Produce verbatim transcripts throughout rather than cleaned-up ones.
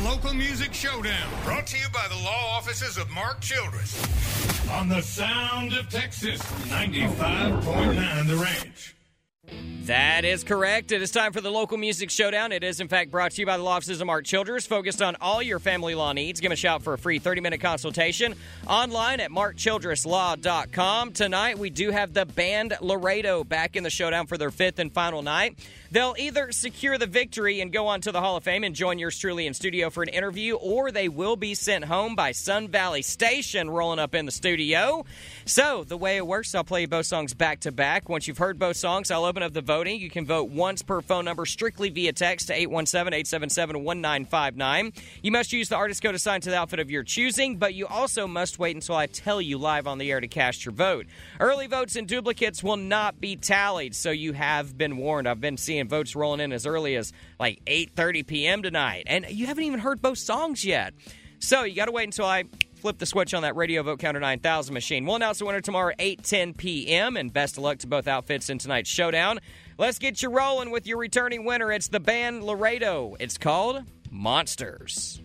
Local Music Showdown, brought to you by the law offices of Mark Childress. On the Sound of Texas, ninety-five point nine The Ranch. That is correct. It is time for the Local Music Showdown. It is, in fact, brought to you by the law offices of Mark Childress, focused on all your family law needs. Give them a shout for a free thirty-minute consultation online at mark childress law dot com. Tonight, we do have the band Laredo back in the showdown for their fifth and final night. They'll either secure the victory and go on to the Hall of Fame and join yours truly in studio for an interview, or they will be sent home by Sun Valley Station rolling up in the studio. So, the way it works, I'll play you both songs back-to-back. Once you've heard both songs, I'll open up the voting. You can vote once per phone number, strictly via text to eight one seven, eight seven seven, one nine five nine. You must use the artist code assigned to the outfit of your choosing, but you also must wait until I tell you live on the air to cast your vote. Early votes and duplicates will not be tallied, so you have been warned. I've been seeing votes rolling in as early as like eight thirty p.m. tonight, and you haven't even heard both songs yet. So you got to wait until I flip the switch on that Radio Vote Counter nine thousand machine. We'll announce the winner tomorrow at eight ten p.m., and best of luck to both outfits in tonight's showdown. Let's get you rolling with your returning winner. It's the band Laredo. It's called Monsters.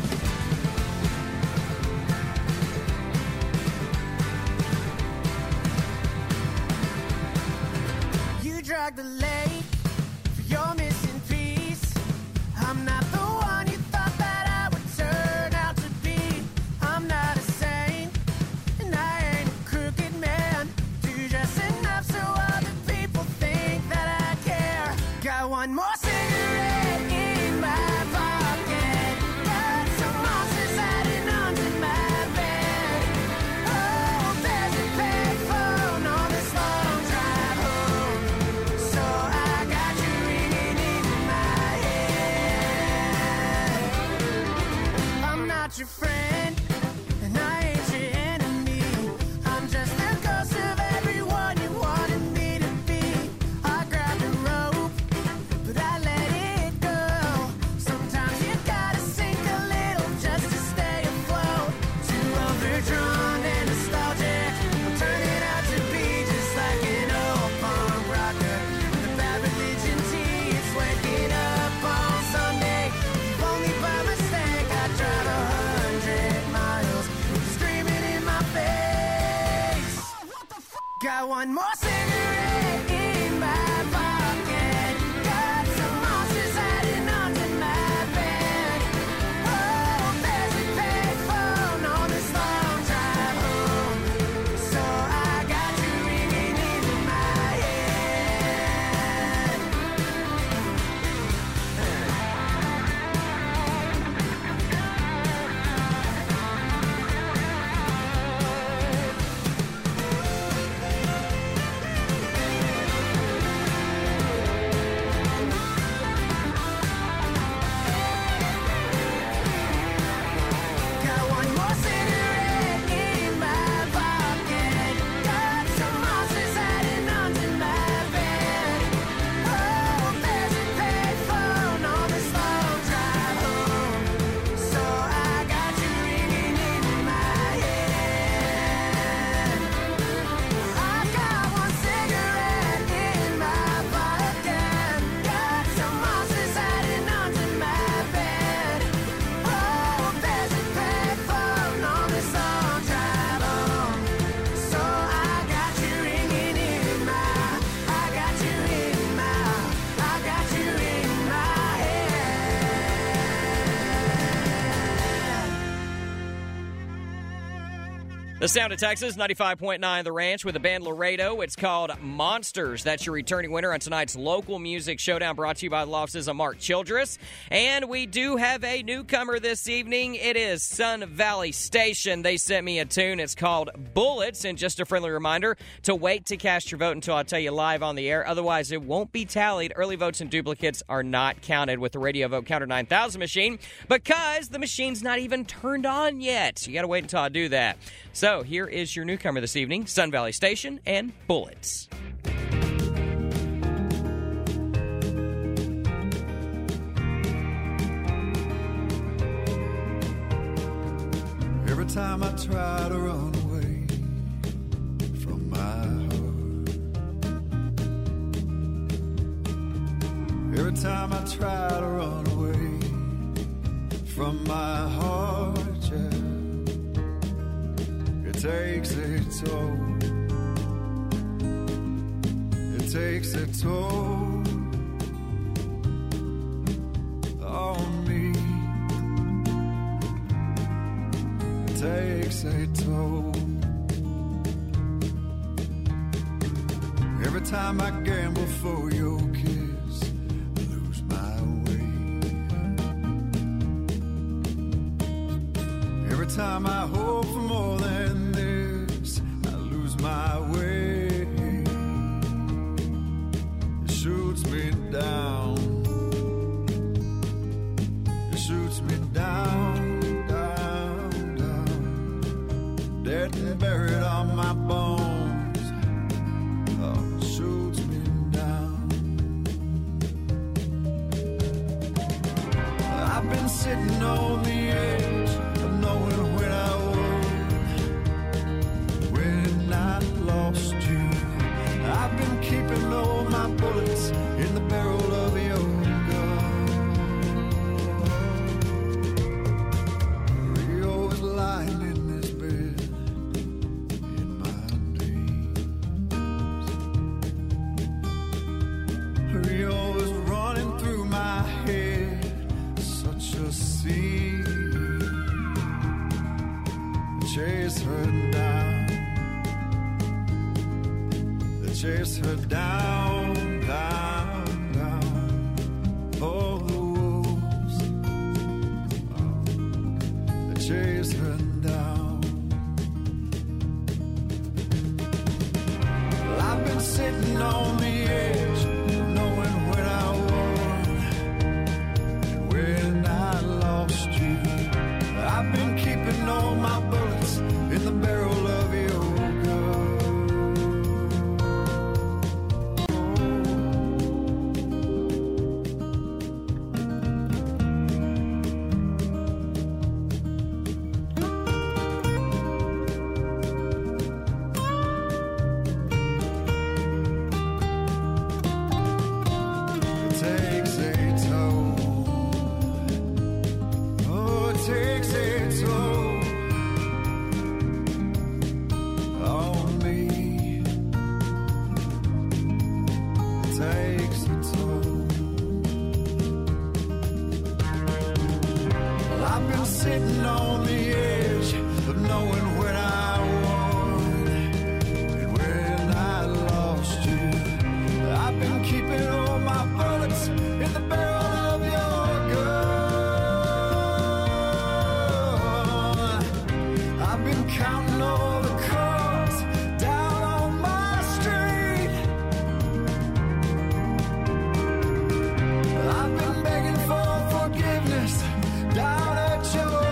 You drag the lake for your missing piece. I'm not the one you thought that I would turn out to be. I'm not a saint, and I ain't a crooked man. Do just enough so other people think that I care. Got one more cigarette in my pocket. Got some monsters hiding under my bed. Oh, there's a payphone on this long drive home. So I got you ringing in my head. I'm not your friend, and I ain't your enemy. I'm just the ghost of everyone you wanted me to be. I grabbed a rope, but I let it go. Sometimes you gotta sink a little just to stay afloat. Too overdrawn and nostalgic, I'm turning out to be just like an old punk rocker. The bad religion tea is waking up on Sunday. If only by mistake I drive a hundred miles, screaming in my face. Got one more cigarette in my pocket. Got some monsters hiding under my bed. Oh, there's a payphone on this long drive home. So I got you ringing in my head. Got one more cigarette in my pocket. Got some monsters hiding under my bed. Oh, there's a payphone on this long drive home. So I got you ringing in my head. I got one cigarette in my pocket. Got some monsters hiding under my bed. Oh, there's a payphone on this long drive home. So I got you ringing in my, I got you in my, I got you in my head. The Sound of Texas, ninety-five point nine The Ranch with the band Laredo. It's called Monsters. That's your returning winner on tonight's Local Music Showdown, brought to you by the law offices of Mark Childress. And we do have a newcomer this evening. It is Sun Valley Station. They sent me a tune. It's called Bullets. And just a friendly reminder to wait to cast your vote until I tell you live on the air. Otherwise, it won't be tallied. Early votes and duplicates are not counted with the Radio Vote Counter nine thousand machine because the machine's not even turned on yet. You got to wait until I do that. So here is your newcomer this evening, Sun Valley Station and Bullets. Every time I try to run away from my heart, every time I try to run away from my heart, yeah. It takes a toll. It takes a toll on me. It takes a toll. Every time I gamble for your kiss, I lose my way. Every time I hope for more than this, I lose my way. It shoots me down. It shoots me down, down, down. Dead and buried on my bones. Oh, it shoots me down. I've been sitting on the edge of knowing when I would, when I lost you. I've been keeping all my bullets in the barrel of your gun. You're always lying in this bed in my dreams. You're always running through my head, such a scene. Chase her down. Chase her down, down, down. Oh, the wolves. Oh, they chase her down. Well, I've been sitting on the edge, knowing when I won and when I lost you. I've been keeping all my bullets in the barrel of your gun. It takes a toll. Oh, it takes a toll on me. It takes a toll. Well, I've been sitting on the edge of knowing when I won and when I lost you. I've been keeping all my bullets in the barrel of your gun. I've been counting all the cars down on my street. I've been begging for forgiveness down at your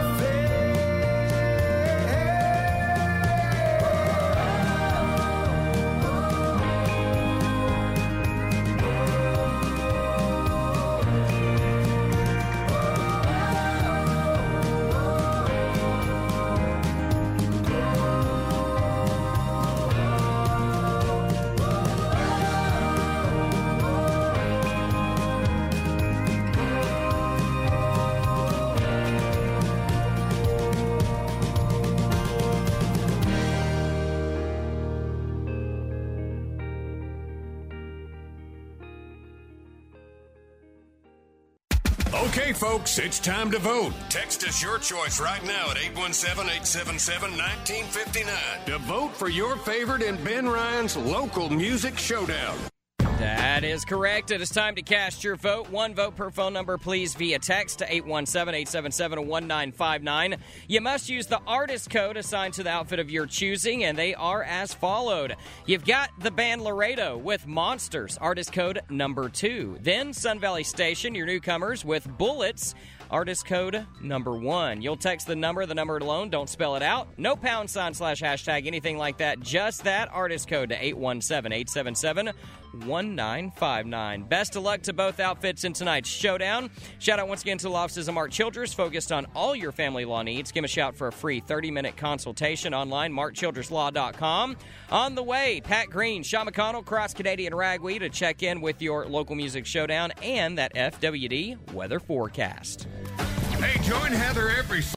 Okay, folks, it's time to vote. Text us your choice right now at eight one seven, eight seven seven, one nine five nine to vote for your favorite in Ben Ryan's local music showdown. That is correct. It is time to cast your vote. One vote per phone number, please, via text to eight one seven, eight seven seven, one nine five nine. You must use the artist code assigned to the outfit of your choosing, and they are as followed. You've got the band Laredo with Monsters, artist code number two. Then Sun Valley Station, your newcomers, with Bullets, artist code number one. You'll text the number, the number alone, don't spell it out. No pound sign slash hashtag, anything like that. Just that artist code to eight one seven, eight seven seven, one nine five nine. Best of luck to both outfits in tonight's showdown. Shout out once again to the law offices of Mark Childress, focused on all your family law needs. Give them a shout for a free thirty-minute consultation online, mark childress law dot com. On the way, Pat Green, Sean McConnell, Cross Canadian Ragweed to check in with your local music showdown and that F W D weather forecast. Hey, join Heather every